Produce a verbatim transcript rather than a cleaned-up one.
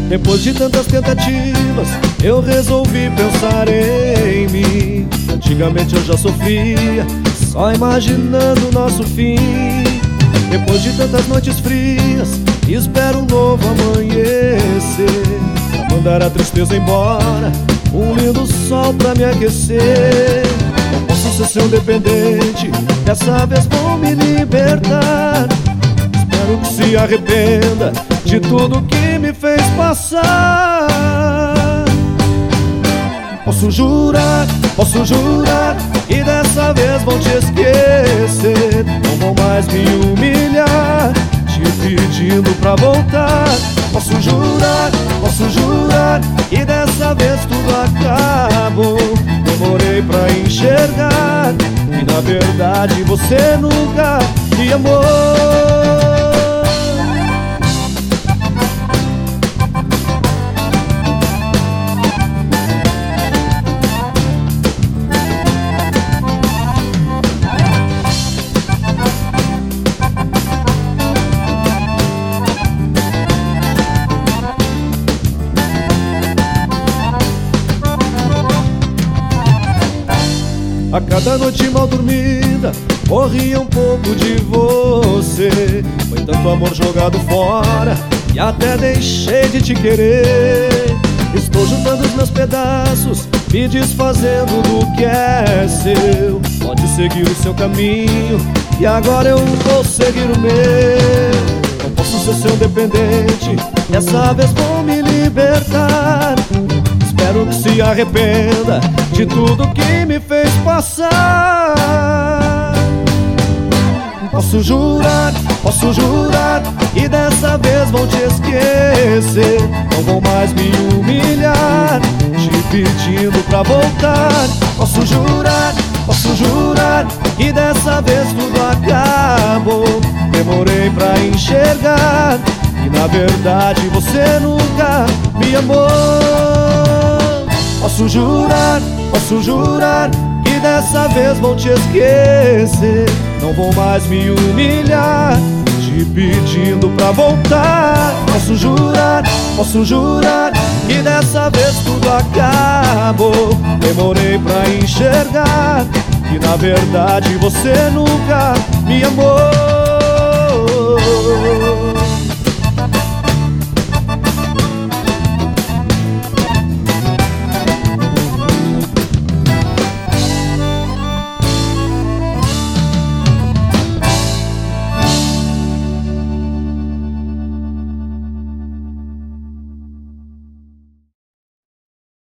Depois de tantas tentativas, eu resolvi pensar em mim. Antigamente eu já sofria, só imaginando o nosso fim. Depois de tantas noites frias, espero um novo amanhecer, pra mandar a tristeza embora, um lindo sol pra me aquecer. Não posso ser seu dependente, dessa vez vou me libertar. Espero que se arrependa de tudo que me fez passar. Posso jurar, posso jurar, e dessa vez vou te esquecer. Não vou mais me humilhar, te pedindo pra voltar. Posso jurar, posso jurar, e dessa vez tudo acabou. Demorei pra enxergar que na verdade você nunca me amou. A cada noite mal dormida, corria um pouco de você. Foi tanto amor jogado fora, e até deixei de te querer. Estou juntando os meus pedaços, me desfazendo do que é seu. Pode seguir o seu caminho, e agora eu vou seguir o meu. Não posso ser seu dependente, dessa vez vou me libertar. Espero que se arrependa de tudo que me fez passar. Posso jurar, posso jurar, e dessa vez vou te esquecer. Não vou mais me humilhar, te pedindo pra voltar. Posso jurar, posso jurar, e dessa vez tudo acabou. Demorei pra enxergar que na verdade você nunca me amou. Posso jurar, posso jurar, que dessa vez vou te esquecer. Não vou mais me humilhar, te pedindo pra voltar. Posso jurar, posso jurar, que dessa vez tudo acabou. Demorei pra enxergar que na verdade você nunca me amou.